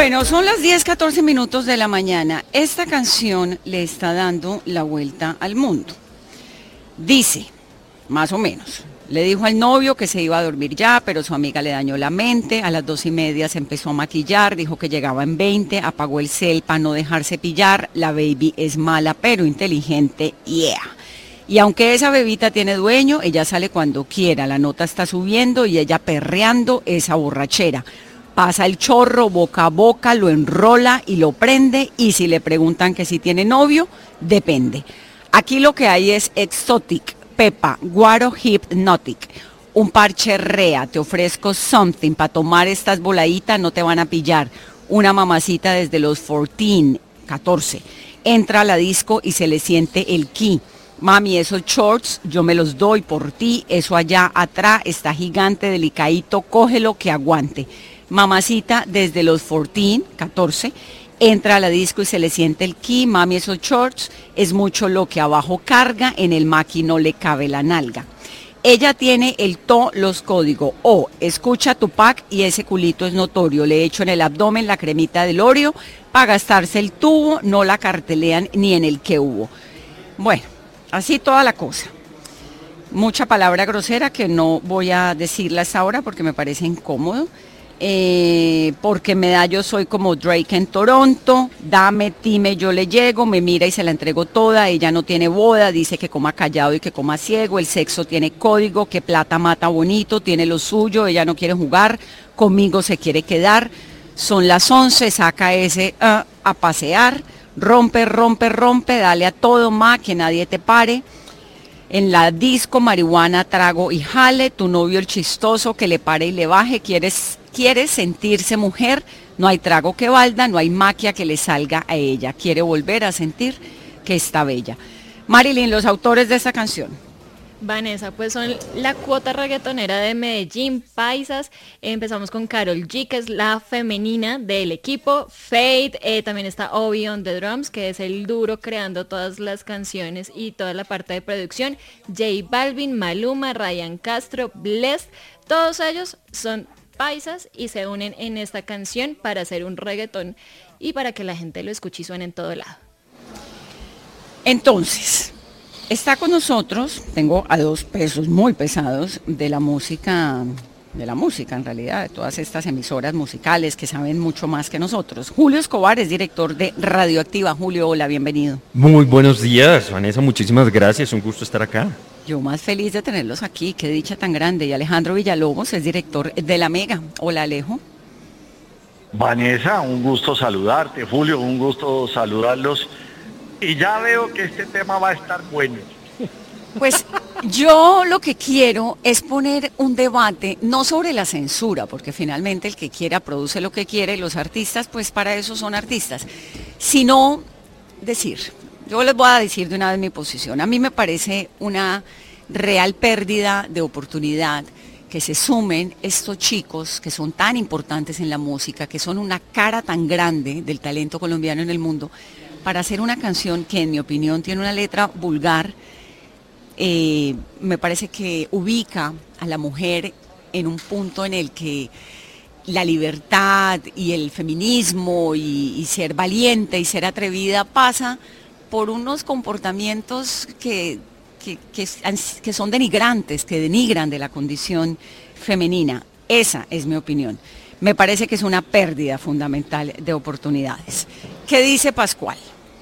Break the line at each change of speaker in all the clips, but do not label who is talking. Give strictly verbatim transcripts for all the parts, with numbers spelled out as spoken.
Bueno, son las diez catorce minutos de la mañana. Esta canción le está dando la vuelta al mundo. Dice, más o menos, le dijo al novio que se iba a dormir ya, pero su amiga le dañó la mente. A las dos y media se empezó a maquillar, dijo que llegaba en veinte, apagó el cel para no dejarse pillar. La baby es mala, pero inteligente, yeah. Y aunque esa bebita tiene dueño, ella sale cuando quiera. La nota está subiendo y ella perreando esa borrachera. Pasa el chorro boca a boca, lo enrola y lo prende, y si le preguntan que si tiene novio, depende. Aquí lo que hay es Exotic, Pepa, Guaro Hypnotic, un parche rea, te ofrezco something para tomar estas voladitas, no te van a pillar. Una mamacita desde los catorce, catorce, entra a la disco y se le siente el ki. Mami, esos shorts yo me los doy por ti, eso allá atrás está gigante, delicadito, cógelo que aguante. Mamacita desde los catorce, catorce, entra a la disco y se le siente el ki. Mami, esos shorts es mucho lo que abajo carga, en el maqui no le cabe la nalga. Ella tiene el to, los códigos, o escucha Tupac y ese culito es notorio, le echo en el abdomen la cremita del Oreo, para gastarse el tubo, no la cartelean ni en el que hubo. Bueno, así toda la cosa. Mucha palabra grosera que no voy a decirlas ahora porque me parece incómodo. Eh, porque me da yo soy como Drake en Toronto, dame, time, yo le llego, me mira y se la entrego toda, ella no tiene boda, dice que coma callado y que coma ciego, el sexo tiene código, que plata mata bonito, tiene lo suyo, ella no quiere jugar, conmigo se quiere quedar, son las once, saca ese uh, a pasear, rompe, rompe, rompe, dale a todo más, que nadie te pare. En la disco, marihuana, trago y jale, tu novio el chistoso que le pare y le baje, quieres, quieres sentirse mujer, no hay trago que valda, no hay maquia que le salga a ella, quiere volver a sentir que está bella. Marilyn, los autores de esta canción.
Vanessa, pues son la cuota reggaetonera de Medellín, paisas. Empezamos con Karol G, que es la femenina del equipo. Fate, eh, también está Obi on the drums, que es el duro creando todas las canciones y toda la parte de producción. J Balvin, Maluma, Ryan Castro, Blessd, todos ellos son paisas y se unen en esta canción para hacer un reggaetón y para que la gente lo escuche y suene en todo lado.
Entonces, está con nosotros, tengo a dos pesos muy pesados de la música, de la música en realidad, de todas estas emisoras musicales que saben mucho más que nosotros. Julio Escobar es director de Radioactiva. Julio, hola, bienvenido.
Muy buenos días, Vanessa, muchísimas gracias, un gusto estar acá.
Yo más feliz de tenerlos aquí, qué dicha tan grande. Y Alejandro Villalobos es director de La Mega. Hola, Alejo.
Vanessa, un gusto saludarte. Julio, un gusto saludarlos. Y ya veo que este tema va a estar bueno.
Pues yo lo que quiero es poner un debate, no sobre la censura, porque finalmente el que quiera produce lo que quiere, y los artistas, pues para eso son artistas, sino decir, yo les voy a decir de una vez mi posición. A mí me parece una real pérdida de oportunidad que se sumen estos chicos que son tan importantes en la música, que son una cara tan grande del talento colombiano en el mundo, para hacer una canción que en mi opinión tiene una letra vulgar. Eh, me parece que ubica a la mujer en un punto en el que la libertad y el feminismo y, y ser valiente y ser atrevida pasa por unos comportamientos que, que, que, que son denigrantes, que denigran de la condición femenina. Esa es mi opinión. Me parece que es una pérdida fundamental de oportunidades. ¿Qué dice Pascual?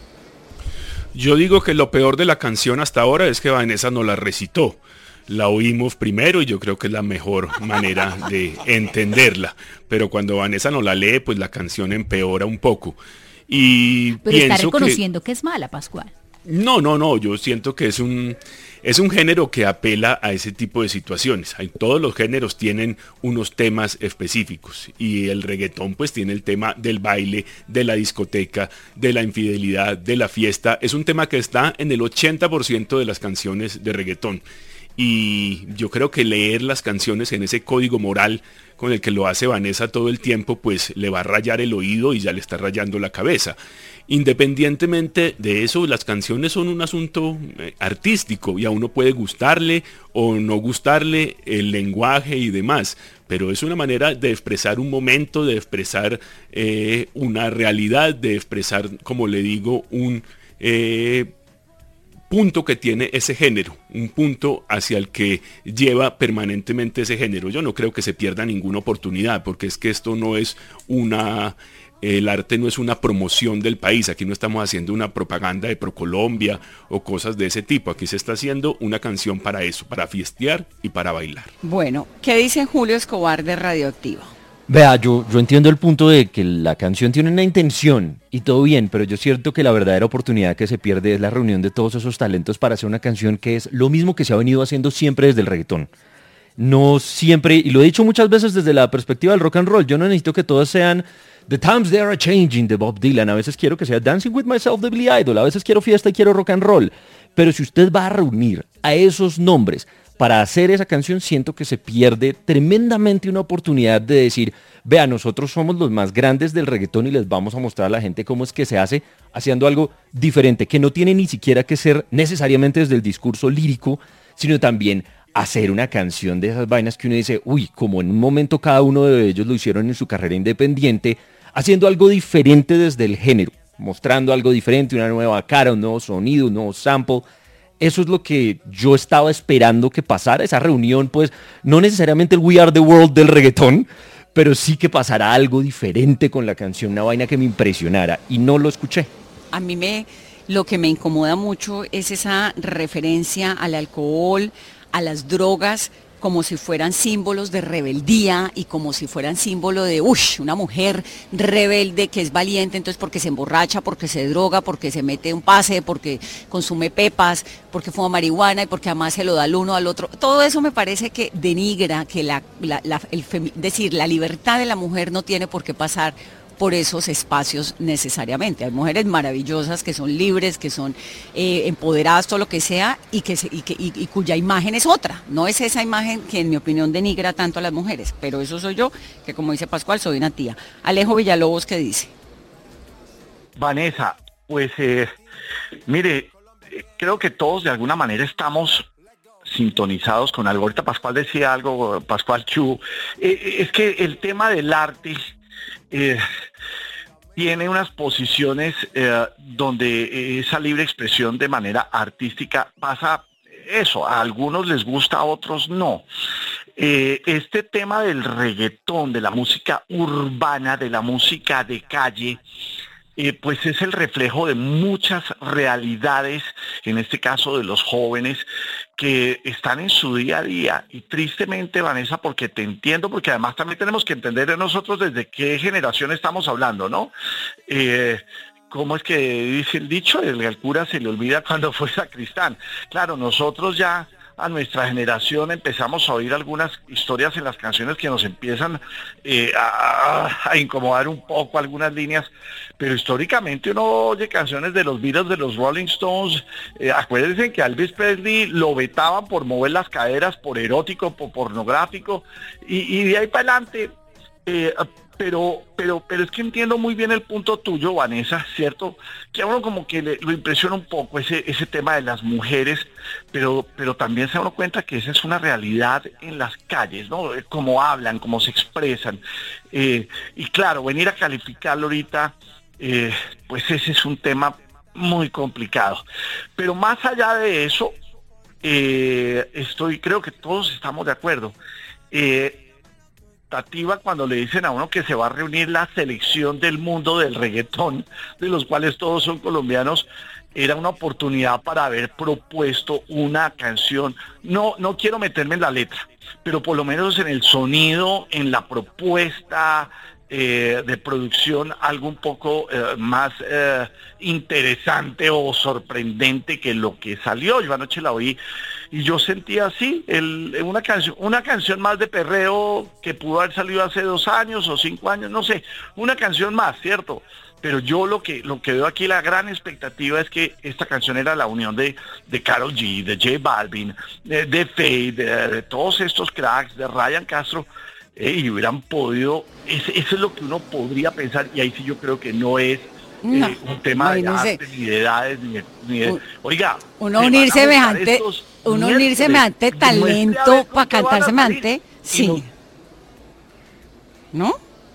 Yo digo que lo peor de la canción hasta ahora es que Vanessa no la recitó. La oímos primero y yo creo que es la mejor manera de entenderla. Pero cuando Vanessa no la lee, pues la canción empeora un poco. Y
Pero
pienso
está reconociendo
que,
que es mala, Pascual.
No, no, no, yo siento que es un, es un género que apela a ese tipo de situaciones. Hay, todos los géneros tienen unos temas específicos y el reggaetón pues tiene el tema del baile, de la discoteca, de la infidelidad, de la fiesta. Es un tema que está en el ochenta por ciento de las canciones de reggaetón. Y yo creo que leer las canciones en ese código moral con el que lo hace Vanessa todo el tiempo, pues le va a rayar el oído y ya le está rayando la cabeza. independientemente de eso, las canciones son un asunto eh, artístico y a uno puede gustarle o no gustarle el lenguaje y demás, pero es una manera de expresar un momento, de expresar eh, una realidad, de expresar, como le digo, un eh, punto que tiene ese género, un punto hacia el que lleva permanentemente ese género. Yo no creo que se pierda ninguna oportunidad, porque es que esto no es una... El arte no es una promoción del país, aquí no estamos haciendo una propaganda de Procolombia o cosas de ese tipo, aquí se está haciendo una canción para eso, para fiestear y para bailar.
Bueno, ¿qué dice Julio Escobar de Radioactiva?
Vea, yo, yo entiendo el punto de que la canción tiene una intención y todo bien, pero yo siento que la verdadera oportunidad que se pierde es la reunión de todos esos talentos para hacer una canción que es lo mismo que se ha venido haciendo siempre desde el reggaetón. No siempre, y lo he dicho muchas veces desde la perspectiva del rock and roll, yo no necesito que todos sean The Times They Are Changing de Bob Dylan, a veces quiero que sea Dancing With Myself de Billy Idol, a veces quiero fiesta y quiero rock and roll, pero si usted va a reunir a esos nombres para hacer esa canción, siento que se pierde tremendamente una oportunidad de decir, vea, nosotros somos los más grandes del reggaetón y les vamos a mostrar a la gente cómo es que se hace haciendo algo diferente, que no tiene ni siquiera que ser necesariamente desde el discurso lírico, sino también hacer una canción de esas vainas que uno dice, uy, como en un momento cada uno de ellos lo hicieron en su carrera independiente, haciendo algo diferente desde el género, mostrando algo diferente, una nueva cara, un nuevo sonido, un nuevo sample. Eso es lo que yo estaba esperando que pasara, esa reunión, pues, no necesariamente el We Are The World del reggaetón, pero sí que pasara algo diferente con la canción, una vaina que me impresionara, y no lo escuché.
A mí me, lo que me incomoda mucho es esa referencia al alcohol, a las drogas, como si fueran símbolos de rebeldía y como si fueran símbolo de, uy, una mujer rebelde que es valiente, entonces porque se emborracha, porque se droga, porque se mete un pase, porque consume pepas, porque fuma marihuana y porque además se lo da al uno al otro. Todo eso me parece que denigra, que la, la, la el femi- decir, la libertad de la mujer no tiene por qué pasar por esos espacios necesariamente. Hay mujeres maravillosas que son libres, que son eh, empoderadas, todo lo que sea, y, que se, y, que, y, y cuya imagen es otra. No es esa imagen que en mi opinión denigra tanto a las mujeres, pero eso soy yo, que como dice Pascual, soy una tía. Alejo Villalobos, ¿qué dice?
Vanessa, pues eh, mire, eh, creo que todos de alguna manera estamos sintonizados con algo. Ahorita Pascual decía algo, Pascual Chu, eh, es que el tema del arte Eh, tiene unas posiciones eh, donde esa libre expresión de manera artística pasa eso, a algunos les gusta, a otros no. Eh, este tema del reggaetón, de la música urbana, de la música de calle, Eh, pues es el reflejo de muchas realidades, en este caso de los jóvenes, que están en su día a día. Y tristemente, Vanessa, porque te entiendo, porque además también tenemos que entender de nosotros desde qué generación estamos hablando, ¿no? Eh, ¿Cómo es que dice el dicho? El al cura se le olvida cuando fue sacristán. Claro, nosotros ya a nuestra generación empezamos a oír algunas historias en las canciones que nos empiezan eh, a, a incomodar un poco algunas líneas, pero históricamente uno oye canciones de los Beatles, de los Rolling Stones. Eh, acuérdense que a Elvis Presley lo vetaban por mover las caderas, por erótico, por pornográfico, y, y de ahí para adelante. Eh, pero, pero, pero es que entiendo muy bien el punto tuyo, Vanessa, ¿cierto? Que a uno como que le, lo impresiona un poco ese, ese tema de las mujeres, pero, pero también se da uno cuenta que esa es una realidad en las calles, ¿no? Cómo hablan, cómo se expresan. Eh, y claro, venir a calificarlo ahorita, eh, pues ese es un tema muy complicado. Pero más allá de eso, eh, estoy, creo que todos estamos de acuerdo. Eh, Tativa, cuando le dicen a uno que se va a reunir la selección del mundo del reggaetón, de los cuales todos son colombianos, era una oportunidad para haber propuesto una canción. No, no quiero meterme en la letra, pero por lo menos en el sonido, en la propuesta eh, de producción, algo un poco eh, más eh, interesante o sorprendente que lo que salió. Yo anoche la oí y yo sentía así, el, una canción, una canción más de perreo que pudo haber salido hace dos años o cinco años, no sé, una canción más, ¿cierto? Pero yo lo que lo que veo aquí, la gran expectativa es que esta canción era la unión de, de Karol G, de J Balvin, de, de Feid, de, de todos estos cracks, de Ryan Castro, eh, y hubieran podido, ese, eso es lo que uno podría pensar, y ahí sí yo creo que no es
No,
eh, un tema de
imagínese.
arte, ni de edades, ni de... Ni de-
Un-
oiga,
Uno
me
unir
van a montar
semejante,
estos
uno unir
miércoles,
semejante
y muestre a ver
talento
con
para
qué van
cantar
a
semejante,
salir. Y
sí.
no-
¿No?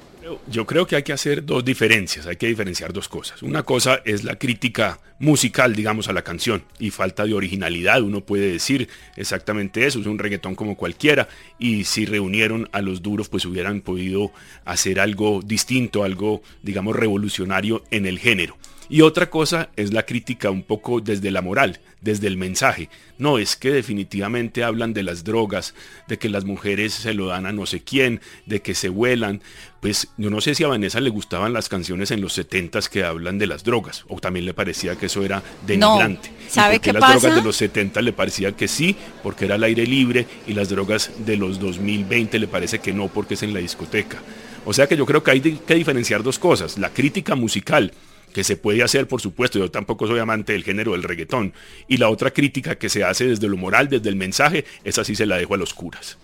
Yo creo que hay que hacer dos diferencias, hay que diferenciar dos cosas. Una cosa es la crítica musical, digamos, a la canción y falta de originalidad. Uno puede decir exactamente eso, es un reggaetón como cualquiera y si reunieron a los duros pues hubieran podido hacer algo distinto, algo, digamos, revolucionario en el género. Y otra cosa es la crítica un poco desde la moral, desde el mensaje. No, es que definitivamente hablan de las drogas, de que las mujeres se lo dan a no sé quién, de que se vuelan. Pues yo no sé si a Vanessa le gustaban las canciones en los setentas que hablan de las drogas, o también le parecía que eso era denigrante.
No, ¿sabe
¿Y por qué
qué
las
pasa?
drogas de los setenta le parecía que sí, porque era al aire libre, y las drogas de los dos mil veinte le parece que no, porque es en la discoteca? O sea que yo creo que hay de- que diferenciar dos cosas, la crítica musical, que se puede hacer, por supuesto, yo tampoco soy amante del género del reggaetón, y la otra crítica que se hace desde lo moral, desde el mensaje, esa sí se la dejo a los curas.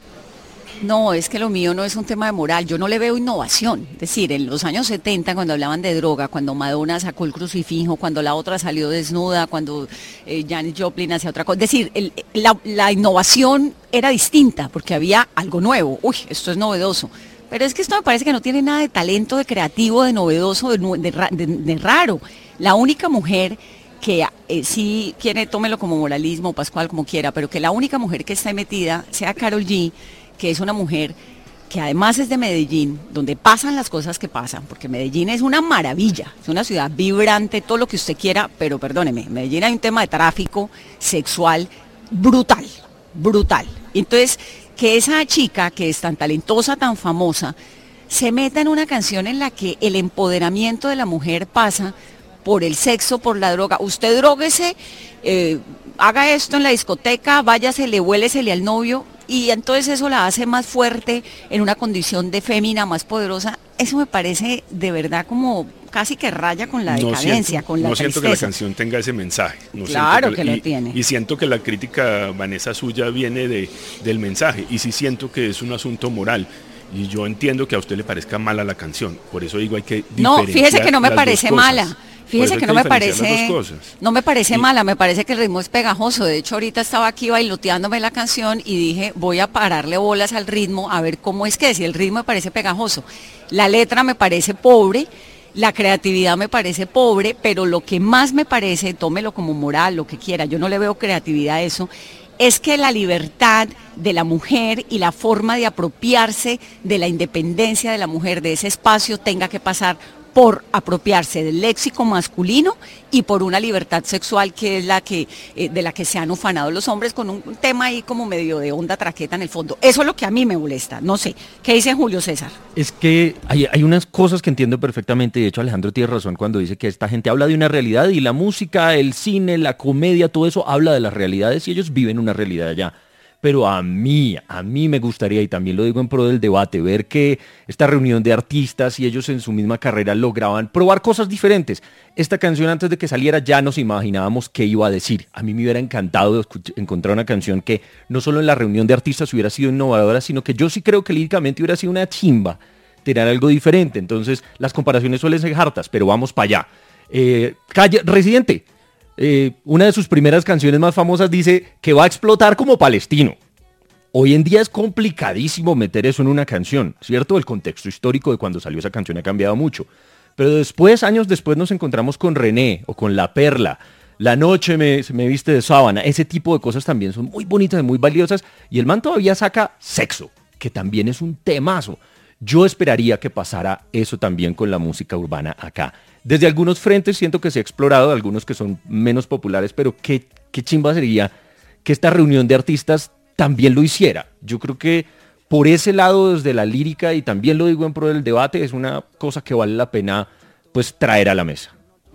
No, es que lo mío no es un tema de moral, yo no le veo innovación. Es decir, en los años setenta, cuando hablaban de droga, cuando Madonna sacó el crucifijo, cuando la otra salió desnuda, cuando eh, Janis Joplin hacía otra cosa. Es decir, el- la, la innovación era distinta, porque había algo nuevo. Uy, esto es novedoso. Pero es que esto me parece que no tiene nada de talento, de creativo, de novedoso, de, nu- de ra- de- de raro. La única mujer que eh, sí quiere, tómelo como moralismo, Pascual, como quiera, pero que la única mujer que está metida sea Karol G, que es una mujer que además es de Medellín, donde pasan las cosas que pasan, porque Medellín es una maravilla, es una ciudad vibrante, todo lo que usted quiera, pero perdóneme, en Medellín hay un tema de tráfico sexual brutal, brutal. Entonces, que esa chica que es tan talentosa, tan famosa, se meta en una canción en la que el empoderamiento de la mujer pasa por el sexo, por la droga. Usted dróguese, eh, haga esto en la discoteca, váyase, le huélesele al novio, y entonces eso la hace más fuerte en una condición de fémina más poderosa. Eso me parece de verdad como casi que raya con la
No
decadencia,
siento,
con la
no siento que la
tristeza.
canción tenga ese mensaje. No
Claro
siento
que lo
y-
tiene.
Y siento que la crítica, Vanessa, suya viene de, del mensaje. Y sí siento que es un asunto moral. Y yo entiendo que a usted le parezca mala la canción. Por eso digo, hay que
No, fíjese que no me
diferenciar las
parece
dos cosas.
mala.
Por
Fíjese
eso hay
que no me
diferenciar las
parece,
dos cosas.
no me parece
Y-
mala, me parece que el ritmo es pegajoso. De hecho, ahorita estaba aquí bailoteándome la canción y dije, voy a pararle bolas al ritmo, a ver cómo es que es. Y el ritmo me parece pegajoso. La letra me parece pobre, la creatividad me parece pobre, pero lo que más me parece, tómelo como moral, lo que quiera, yo no le veo creatividad a eso, es que la libertad de la mujer y la forma de apropiarse de la independencia de la mujer, de ese espacio, tenga que pasar por apropiarse del léxico masculino y por una libertad sexual que es la que eh, de la que se han ufanado los hombres, con un tema ahí como medio de onda traqueta en el fondo. Eso es lo que a mí me molesta. No sé, ¿qué dice Julio César?
Es que hay, hay unas cosas que entiendo perfectamente, de hecho Alejandro tiene razón cuando dice que esta gente habla de una realidad y la música, el cine, la comedia, todo eso habla de las realidades y ellos viven una realidad allá. Pero a mí, a mí me gustaría, y también lo digo en pro del debate, ver que esta reunión de artistas y ellos en su misma carrera lograban probar cosas diferentes. Esta canción antes de que saliera ya nos imaginábamos qué iba a decir. A mí me hubiera encantado escuch- encontrar una canción que no solo en la reunión de artistas hubiera sido innovadora, sino que yo sí creo que líricamente hubiera sido una chimba, tener algo diferente. Entonces las comparaciones suelen ser hartas, pero vamos para allá. Eh, Calle, Residente. Eh, una de sus primeras canciones más famosas dice que va a explotar como palestino. Hoy en día es complicadísimo meter eso en una canción, ¿cierto? El contexto histórico de cuando salió esa canción ha cambiado mucho. Pero después, años después, nos encontramos con René o con La Perla. La noche me, me viste de sábana. Ese tipo de cosas también son muy bonitas y muy valiosas. Y el man todavía saca Sexo, que también es un temazo. Yo esperaría que pasara eso también con la música urbana acá. Desde algunos frentes siento que se ha explorado, algunos que son menos populares, pero qué, qué chimba sería que esta reunión de artistas también lo hiciera. Yo creo que por ese lado, desde la lírica, y también lo digo en pro del debate, es una cosa que vale la pena pues traer a la mesa.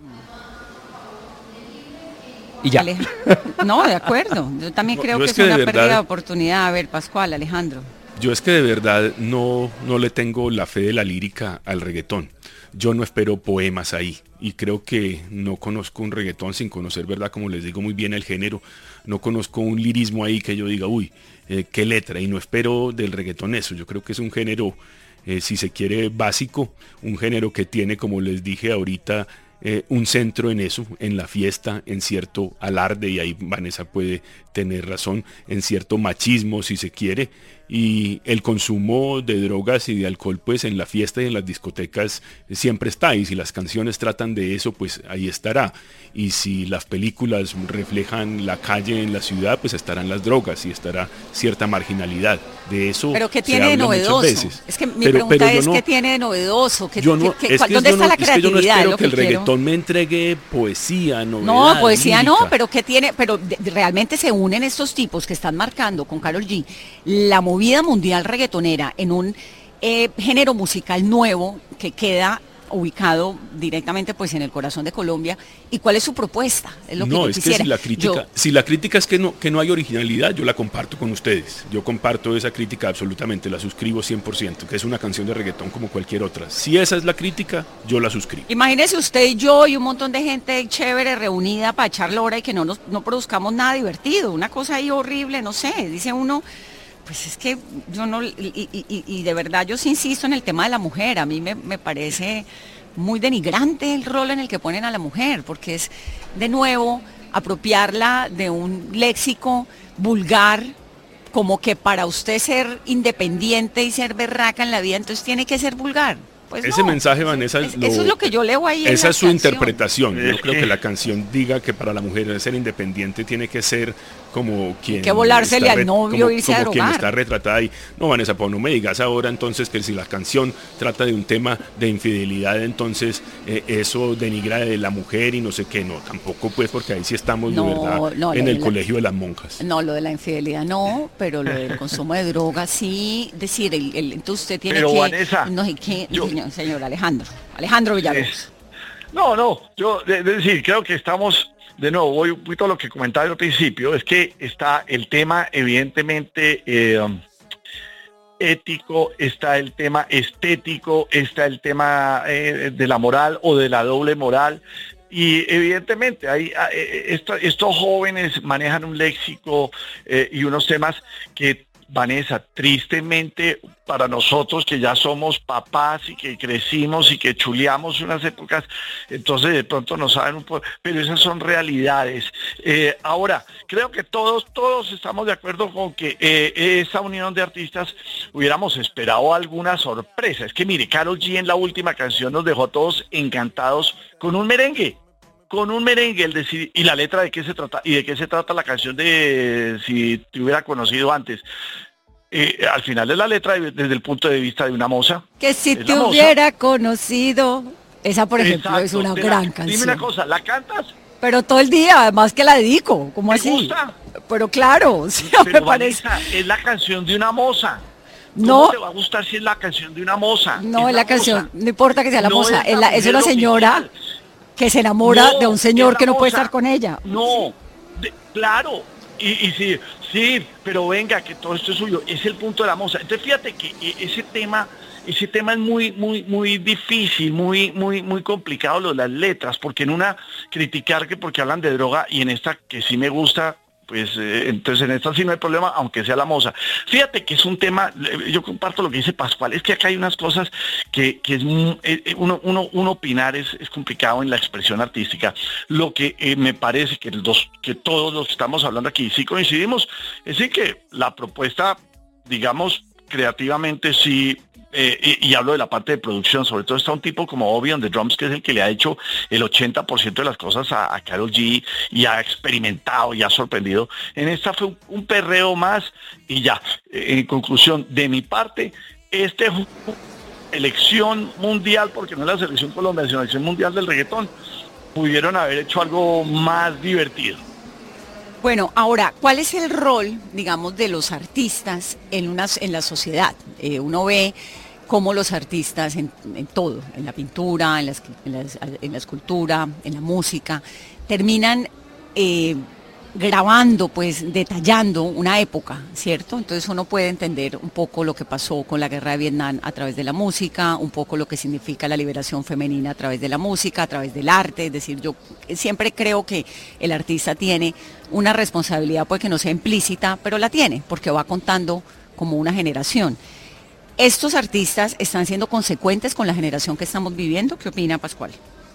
Y ya.
Aleja- No, de acuerdo. Yo también
No,
creo
yo
que
es
es
que de
una
verdad-
pérdida de oportunidad. A ver, Pascual, Alejandro.
Yo es que de verdad no, no le tengo la fe de la lírica al reggaetón. Yo no espero poemas ahí y creo que no conozco un reggaetón sin conocer, verdad, como les digo muy bien el género. No conozco un lirismo ahí que yo diga, uy, eh, qué letra, y no espero del reggaetón eso. Yo creo que es un género, eh, si se quiere, básico, un género que tiene, como les dije ahorita, eh, un centro en eso, en la fiesta, en cierto alarde, y ahí Vanessa puede tener razón, en cierto machismo si se quiere, y el consumo de drogas y de alcohol pues en la fiesta y en las discotecas siempre está, y si las canciones tratan de eso pues ahí estará, y si las películas reflejan la calle en la ciudad pues estarán las drogas y estará cierta marginalidad, de eso
pero ¿qué
se
tiene de
habla muchas
novedoso?
veces.
Es que mi
Pero-
pregunta
pero yo
es
no-
¿qué tiene de novedoso? ¿Qué,
Yo no,
qué- qué-
es que
¿Dónde
yo
está
no-
la
es que yo no
creatividad? Es
espero
lo
que el
quiero.
reggaetón me entregue poesía, novedad,
No, poesía no,
lírica.
pero ¿qué tiene? Pero de- de- realmente se unen estos tipos que están marcando con Karol G la movida mundial reggaetonera en un eh, género musical nuevo que queda ubicado directamente pues en el corazón de Colombia. ¿Y cuál es su propuesta? Es lo que
No,
yo
es
quisiera.
que si la crítica,
Yo-
si la crítica es que no, que no hay originalidad, yo la comparto con ustedes. Yo comparto esa crítica absolutamente, la suscribo cien por ciento, que es una canción de reggaetón como cualquier otra. Si esa es la crítica, yo la suscribo.
Imagínese usted y yo y un montón de gente chévere reunida para echar lora y que no nos no produzcamos nada divertido, una cosa ahí horrible, no sé, dice uno, pues es que yo no, y, y- y- y de verdad yo sí insisto en el tema de la mujer, a mí me, me parece muy denigrante el rol en el que ponen a la mujer, porque es de nuevo apropiarla de un léxico vulgar, como que para usted ser independiente y ser berraca en la vida, entonces tiene que ser vulgar. Pues
Ese
no,
mensaje,
eso-
Vanessa,
es-
lo-
eso es lo que yo leo ahí. en
Esa
la
es su
canción.
interpretación. Yo
Es
creo
que-
que la canción diga que para la mujer ser independiente tiene que ser como quien...
que volársele
está
al
re-
novio,
como,
irse a
como quien
drogar.
está retratada ahí. No, Vanessa, pues no me digas ahora entonces que si la canción trata de un tema de infidelidad, entonces eh, eso denigra de la mujer y no sé qué. No, tampoco pues, porque ahí sí estamos
No,
de verdad
no,
en
la-
el
la-
colegio de las monjas.
No, lo de la infidelidad no, pero lo del consumo de drogas sí, decir, el, el- entonces usted tiene
Pero,
que...
Vanessa,
no sé qué,
yo-
señor, señor Alejandro, Alejandro Villalobos.
Es- No, no, yo, de- es decir, creo que estamos, de nuevo, voy un poquito a lo que comentaba al principio, es que está el tema evidentemente eh, ético, está el tema estético, está el tema eh, de la moral o de la doble moral. Y evidentemente hay, eh, esto- estos jóvenes manejan un léxico eh, y unos temas que, Vanessa, tristemente para nosotros que ya somos papás y que crecimos y que chuleamos unas épocas, entonces de pronto no saben un poco, pero esas son realidades. Eh, ahora, creo que todos, todos estamos de acuerdo con que eh, esa unión de artistas hubiéramos esperado alguna sorpresa. Es que mire, Karol G en la última canción nos dejó a todos encantados con un merengue. Con un merengue, el decir, y la letra de qué se trata, y de qué se trata la canción de Si te hubiera conocido antes. Eh, al final de la letra, desde el punto de vista de una moza.
Que si
Es
te
la moza.
hubiera conocido, esa por ejemplo
Exacto,
es una
de la-
gran
Dime
canción.
una cosa, ¿la cantas?
Pero todo el día, además que la dedico, como
¿Te
así?
gusta?
Pero claro, sí, me
Pero
parece...
Vanessa, es la canción de una moza. ¿Cómo
No.
te va a gustar si es la canción de una moza?
No, es la canción,
moza.
no importa que sea la
No
moza,
es
es,
la
la- es
mujer
una señora
oficial.
que se enamora
No,
de un
es
señor
la
que no puede
moza.
estar con ella.
No, de- claro, y, y sí, sí, pero venga, que todo esto es suyo, es el punto de la moza. Entonces fíjate que eh, ese tema, ese tema es muy, muy, muy difícil, muy, muy, muy complicado lo de las letras, porque en una criticar que porque hablan de droga y en esta que sí me gusta, pues eh, entonces en esta sí no hay problema, aunque sea la moza. Fíjate que es un tema, eh, yo comparto lo que dice Pascual, es que acá hay unas cosas que, que es mu- eh, eh, uno, uno, uno opinar es, es complicado en la expresión artística. Lo que eh, me parece que, los, que todos los que estamos hablando aquí sí coincidimos, es en que la propuesta, digamos, creativamente sí. Eh, y, y hablo de la parte de producción, sobre todo está un tipo como Obi on the Drums, que es el que le ha hecho el ochenta por ciento de las cosas a, a Karol G y ha experimentado y ha sorprendido. En esta fue un, un perreo más y ya. Eh, en conclusión, de mi parte, este fue una elección mundial, porque no es la selección Colombia, sino la selección mundial del reggaetón, pudieron haber hecho algo más divertido.
Bueno, ahora, ¿cuál es el rol, digamos, de los artistas en, una, en la sociedad? Eh, uno ve cómo los artistas en, en todo, en la pintura, en la, en, la, en la escultura, en la música, terminan eh, grabando, pues detallando una época, ¿cierto? Entonces uno puede entender un poco lo que pasó con la guerra de Vietnam a través de la música, un poco lo que significa la liberación femenina a través de la música, a través del arte. Es decir, yo siempre creo que el artista tiene una responsabilidad, pues que no sea implícita, pero la tiene, porque va contando como una generación. ¿Estos artistas están siendo consecuentes con la generación que estamos viviendo? ¿Qué opina Pascual?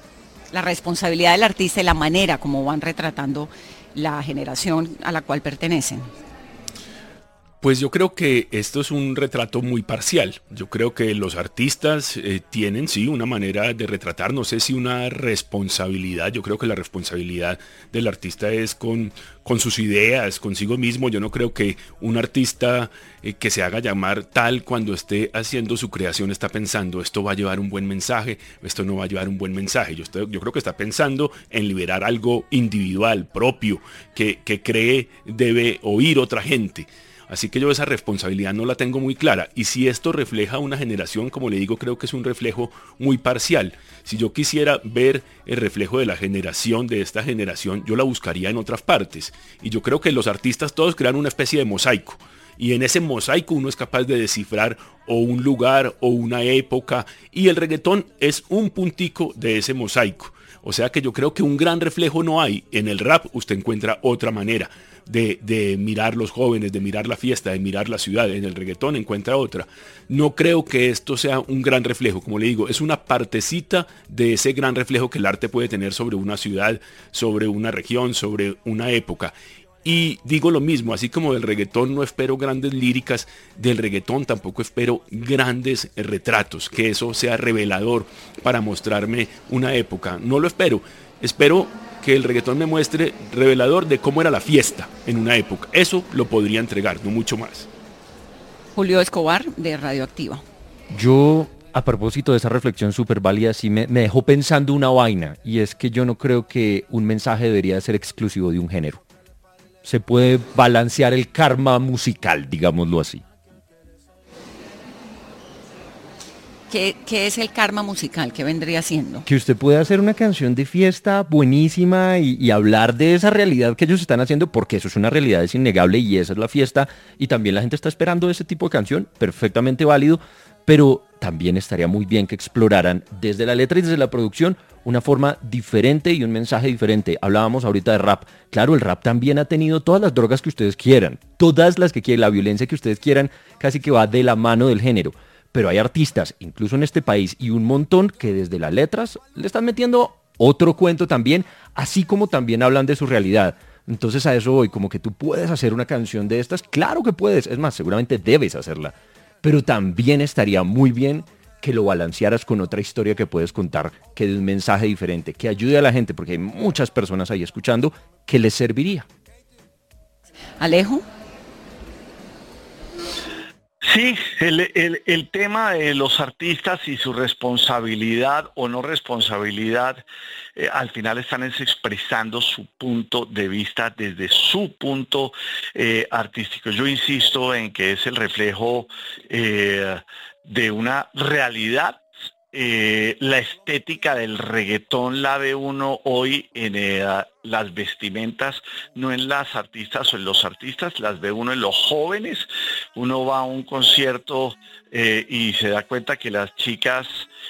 la responsabilidad del artista y la manera como van retratando la generación a la cual pertenecen?
Pues yo creo que esto es un retrato muy parcial. Yo creo que los artistas eh, tienen, sí, una manera de retratar, no sé si una responsabilidad. Yo creo que la responsabilidad del artista es con, con sus ideas, consigo mismo. Yo no creo que un artista eh, que se haga llamar tal cuando esté haciendo su creación está pensando, esto va a llevar un buen mensaje, esto no va a llevar un buen mensaje. Yo, estoy, yo creo que está pensando en liberar algo individual, propio, que, que cree debe oír otra gente. Así que yo esa responsabilidad no la tengo muy clara. Y si esto refleja una generación, como le digo, creo que es un reflejo muy parcial. Si yo quisiera ver el reflejo de la generación, de esta generación, yo la buscaría en otras partes. Y yo creo que los artistas todos crean una especie de mosaico. Y en ese mosaico uno es capaz de descifrar o un lugar o una época. Y el reggaetón es un puntico de ese mosaico. O sea que yo creo que un gran reflejo no hay. En el rap usted encuentra otra manera de, de mirar los jóvenes, de mirar la fiesta, de mirar la ciudad. En el reggaetón encuentra otra. No creo que esto sea un gran reflejo. Como le digo, es una partecita de ese gran reflejo que el arte puede tener sobre una ciudad, sobre una región, sobre una época. Y digo lo mismo, así como del reggaetón no espero grandes líricas, del reggaetón tampoco espero grandes retratos, que eso sea revelador para mostrarme una época. No lo espero, espero que el reggaetón me muestre revelador de cómo era la fiesta en una época. Eso lo podría entregar, no mucho más.
Julio Escobar, de Radioactiva.
Yo, a propósito de esa reflexión súper válida, sí me, me dejó pensando una vaina, y es que yo no creo que un mensaje debería ser exclusivo de un género. Se puede balancear el karma musical, digámoslo así.
¿Qué, ¿Qué es el karma musical? ¿Qué vendría siendo?
Que usted puede hacer una canción de fiesta buenísima y, y hablar de esa realidad que ellos están haciendo, porque eso es una realidad, es innegable, y esa es la fiesta, y también la gente está esperando ese tipo de canción, perfectamente válido, pero también estaría muy bien que exploraran desde la letra y desde la producción una forma diferente y un mensaje diferente. Hablábamos ahorita de rap. Claro, el rap también ha tenido todas las drogas que ustedes quieran, todas las que quieran, la violencia que ustedes quieran, casi que va de la mano del género. Pero hay artistas, incluso en este país, y un montón que desde las letras le están metiendo otro cuento también, así como también hablan de su realidad. Entonces a eso voy, como que tú puedes hacer una canción de estas, claro que puedes, es más, seguramente debes hacerla, pero también estaría muy bien que lo balancearas con otra historia que puedes contar, que dé un mensaje diferente, que ayude a la gente, porque hay muchas personas ahí escuchando que les serviría.
Alejo.
Sí, el, el, el tema de los artistas y su responsabilidad o no responsabilidad, eh, al final están es expresando su punto de vista desde su punto eh, artístico. Yo insisto en que es el reflejo eh, de una realidad. Eh, la estética del reggaetón la ve uno hoy en eh, las vestimentas, no en las artistas o en los artistas, las ve uno en los jóvenes. Uno va a un concierto eh, y se da cuenta que las chicas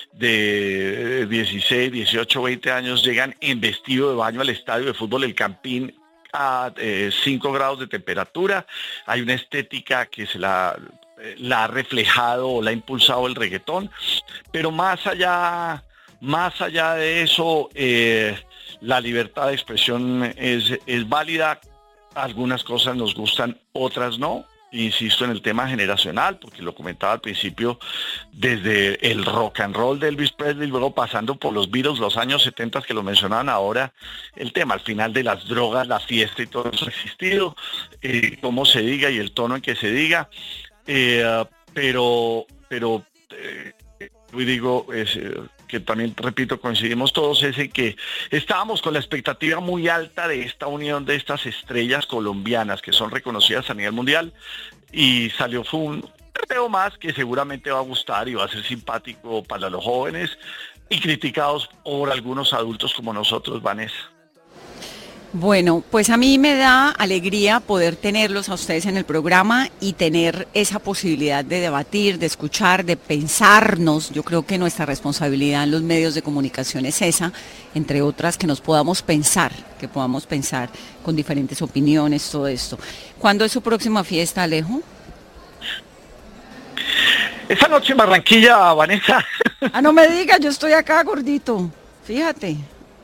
de dieciséis, dieciocho, veinte años llegan en vestido de baño al estadio de fútbol El Campín a eh, cinco grados de temperatura. Hay una estética que se la... la ha reflejado o la ha impulsado el reggaetón, pero más allá, más allá de eso, eh, la libertad de expresión es, es válida. Algunas cosas nos gustan, otras no. Insisto en el tema generacional, porque lo comentaba al principio, desde el rock and roll de Elvis Presley, luego pasando por los Beatles, los años setenta que lo mencionaban ahora, el tema al final de las drogas, la fiesta y todo eso ha existido, eh, cómo se diga y el tono en que se diga. Eh, pero, pero eh, yo digo es, eh, que también, repito, coincidimos todos, es en que estábamos con la expectativa muy alta de esta unión de estas estrellas colombianas que son reconocidas a nivel mundial, y salió fue un perreo más que seguramente va a gustar y va a ser simpático para los jóvenes y criticados por algunos adultos como nosotros, Vanessa.
Bueno, pues a mí me da alegría poder tenerlos a ustedes en el programa y tener esa posibilidad de debatir, de escuchar, de pensarnos. Yo creo que nuestra responsabilidad en los medios de comunicación es esa, entre otras, que nos podamos pensar, que podamos pensar con diferentes opiniones, todo esto. ¿Cuándo es su próxima fiesta, Alejo?
Esta noche en Barranquilla, Vanessa.
Ah, no me diga, yo estoy acá, gordito. Fíjate.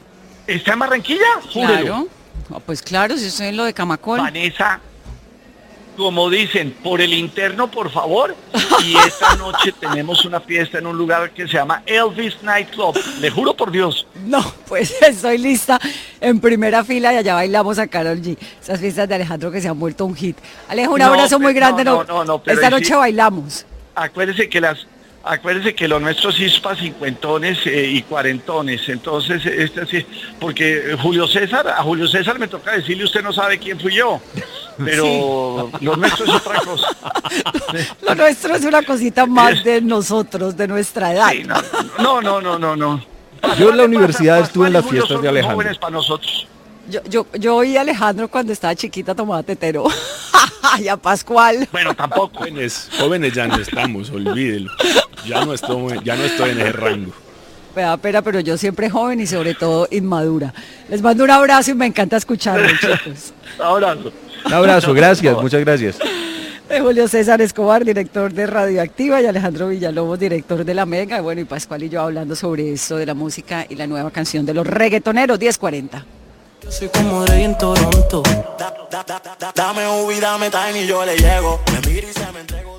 ¿Está en Barranquilla? Júrelo.
Claro. Oh, pues claro, si estoy en lo de Camacol.
Vanessa, como dicen, por el interno, por favor. Y esta noche tenemos una fiesta en un lugar que se llama Elvis Nightclub. Le juro por Dios.
No, pues estoy lista en primera fila y allá bailamos a Karol G. Esas fiestas de Alejandro que se han vuelto un hit. Alejo, un
No,
abrazo muy
pe-
grande.
no, no, no, no, pero
Esta
ahí
noche
sí-
bailamos.
Acuérdese que las... Acuérdese que los nuestros sí es para cincuentones eh, y cuarentones, entonces este sí, porque Julio César, a Julio César me toca decirle, usted no sabe quién fui yo, pero los nuestros es otra cosa.
Lo nuestro es una cosita más de nosotros, de nuestra edad.
Sí, no, no, no, no, no, no.
Yo en la universidad
Pascual
estuve en
y
las
Julio
fiestas
son
de
muy
Alejandro.
jóvenes para nosotros.
Yo, yo, yo oí a Alejandro cuando estaba chiquita tomaba tetero. Y a Pascual.
Bueno, tampoco.
Jóvenes, jóvenes ya no estamos, olvídelo. Ya no estoy, ya no estoy en ese rango.
Me da pena, pero yo siempre joven y sobre todo inmadura. Les mando un abrazo y me encanta escucharlos, chicos.
Abrazo.
Un abrazo, gracias, muchas gracias.
De Julio César Escobar, director de Radioactiva, y Alejandro Villalobos, director de La Mega. Bueno, y Pascual y yo hablando sobre esto de la música y la nueva canción de los reggaetoneros, diez cuarenta.
Yo soy como Drake en Toronto. Da, da, da, da, dame U V, dame time y yo le llego. Me miro y se me entrego.